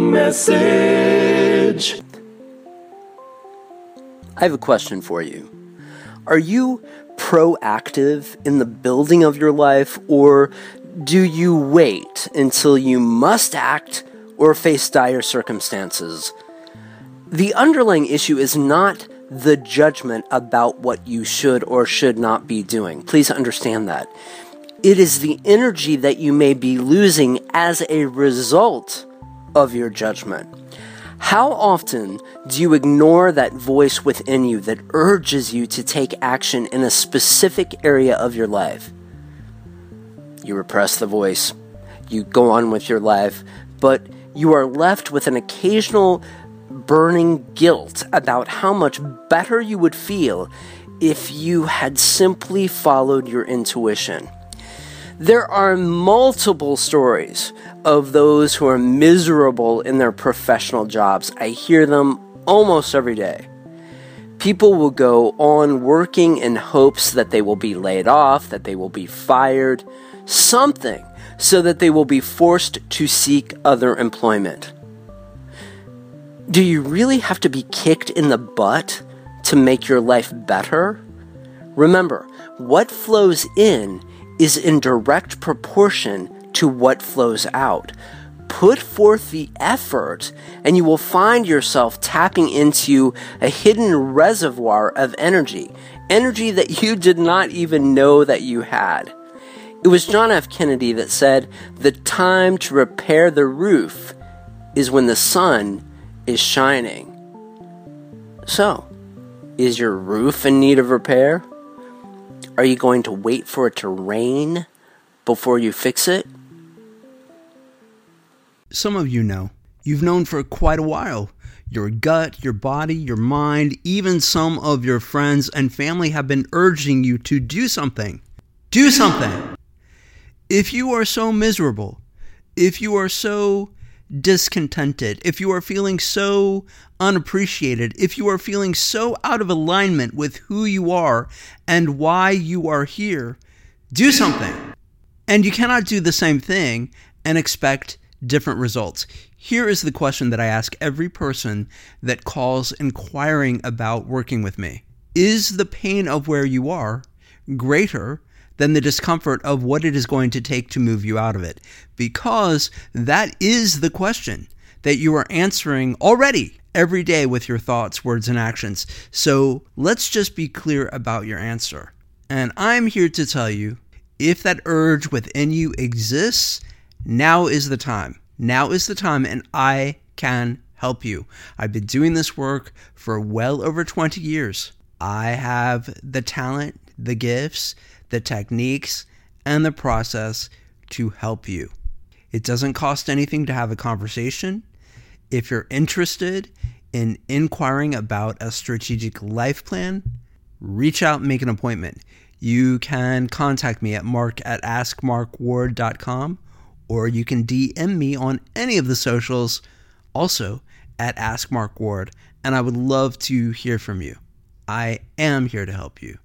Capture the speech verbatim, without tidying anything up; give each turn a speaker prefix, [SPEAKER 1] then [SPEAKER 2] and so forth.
[SPEAKER 1] morning message.
[SPEAKER 2] I have a question for you. Are you proactive in the building of your life, or do you wait until you must act or face dire circumstances? The underlying issue is not the judgment about what you should or should not be doing. Please understand that. It is the energy that you may be losing as a result of your judgment. How often do you ignore that voice within you that urges you to take action in a specific area of your life? You repress the voice, you go on with your life, but you are left with an occasional burning guilt about how much better you would feel if you had simply followed your intuition. There are multiple stories of those who are miserable in their professional jobs. I hear them almost every day. People will go on working in hopes that they will be laid off, that they will be fired, something, so that they will be forced to seek other employment. Do you really have to be kicked in the butt to make your life better? Remember, what flows in is in direct proportion to what flows out. Put forth the effort, and you will find yourself tapping into a hidden reservoir of energy, energy that you did not even know that you had. It was John F. Kennedy that said, "The time to repair the roof is when the sun is shining." So, is your roof in need of repair? Are you going to wait for it to rain before you fix it?
[SPEAKER 3] Some of you know. You've known for quite a while. Your gut, your body, your mind, even some of your friends and family have been urging you to do something. Do something! If you are so miserable, if you are so discontented, if you are feeling so unappreciated, if you are feeling so out of alignment with who you are and why you are here, do something. And you cannot do the same thing and expect different results. Here is the question that I ask every person that calls inquiring about working with me. Is the pain of where you are greater than the discomfort of what it is going to take to move you out of it? Because that is the question that you are answering already every day with your thoughts, words, and actions. So let's just be clear about your answer. And I'm here to tell you, if that urge within you exists, now is the time. Now is the time, and I can help you. I've been doing this work for well over twenty years. I have the talent, the gifts, the techniques, and the process to help you. It doesn't cost anything to have a conversation. If you're interested in inquiring about a strategic life plan, reach out and make an appointment. You can contact me at mark at ask mark ward dot com, or you can D M me on any of the socials, also at ask mark ward, and I would love to hear from you. I am here to help you.